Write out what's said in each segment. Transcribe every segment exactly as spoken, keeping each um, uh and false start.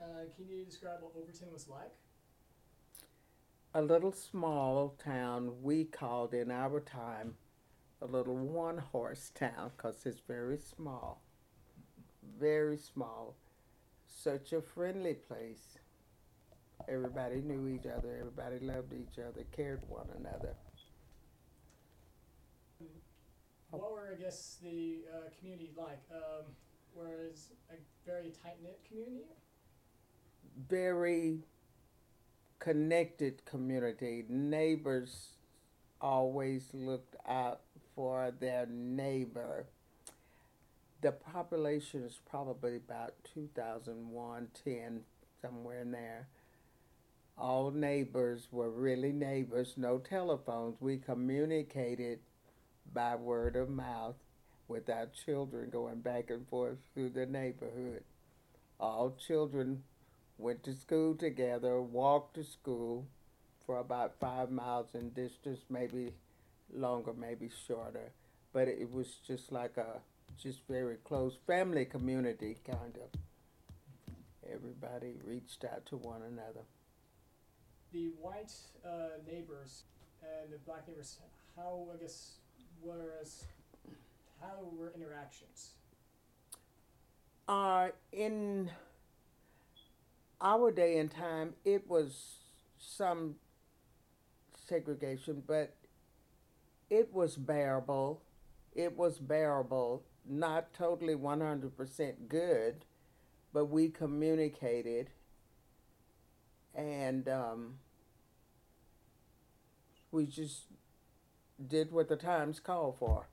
Uh, can you describe what Overton was like? A little small town we called in our time a little one horse town because it's very small, very small. Such a friendly place. Everybody knew each other, everybody loved each other, cared one another. Um, what were, I guess, the uh, community like? Um, was a very tight knit community? Very connected community. Neighbors always looked out for their neighbor. The population is probably about two thousand one, ten, somewhere in there. All neighbors were really neighbors, no telephones. We communicated by word of mouth with our children going back and forth through the neighborhood. All children went to school together, walked to school for about five miles in distance, maybe longer, maybe shorter. But it was just like a just very close family community kind of. Everybody reached out to one another. The white uh, neighbors and the black neighbors, how, I guess, was, how were interactions? Uh, in our day and time, it was some segregation, but it was bearable. It was bearable, not totally one hundred percent good, but we communicated and um, we just did what the times called for.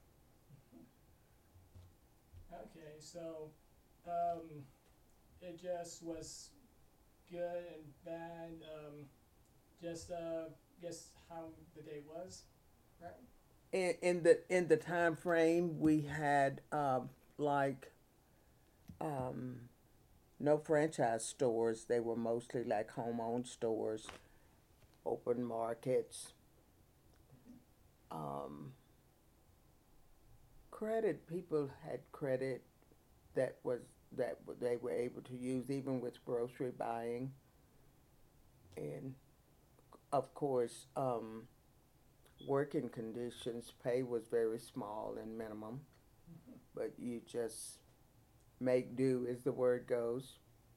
Okay, so um, it just was good and bad. Um, just uh, guess how the day was, right? In, in the in the time frame, we had um, like um, no franchise stores. They were mostly like home-owned stores, open markets. Um, Credit, people had credit that was that they were able to use even with grocery buying, and of course, um, working conditions. Pay was very small and minimum, Mm-hmm. but you just make do, as the word goes.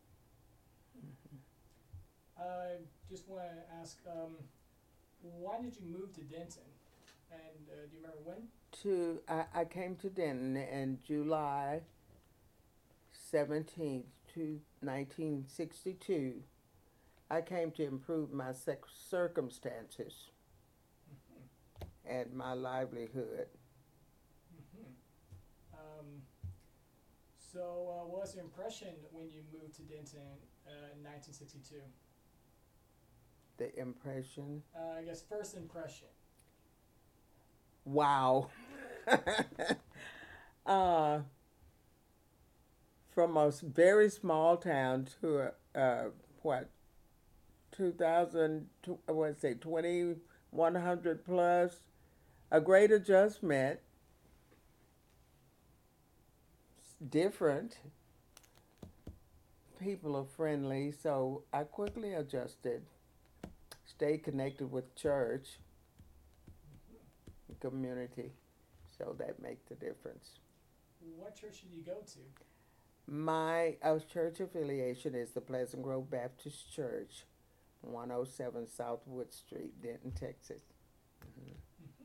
I just want to ask, um, why did you move to Denton? And uh, do you remember when? To I, I came to Denton in July seventeenth, to nineteen sixty-two. I came to improve my sec- circumstances Mm-hmm. and my livelihood. Mm-hmm. Um, so, uh, what was your impression when you moved to Denton uh, in nineteen sixty-two? The impression. Uh, I guess first impression. Wow. uh, from a very small town to a, uh, what, two thousand, I would say twenty-one hundred plus, a great adjustment. It's different. People are friendly, so I quickly adjusted. Stay connected with church, community, so that makes a difference. What church did you go to? My uh, church affiliation is the Pleasant Grove Baptist Church, one oh seven South Wood Street, Denton, Texas. Mhm.